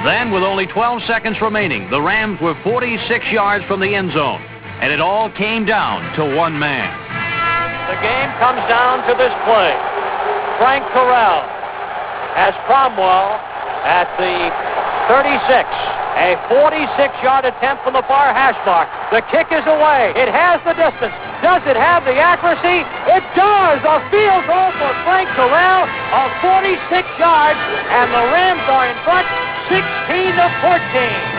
Then, with only 12 seconds remaining, the Rams were 46 yards from the end zone, and it all came down to one man. The game comes down to this play. Frank Terrell has Cromwell at the 36. A 46-yard attempt from the far hash mark. The kick is away. It has the distance. Does it have the accuracy? It does. A field goal for Frank Terrell of 46 yards, and the Rams are in front 16-14.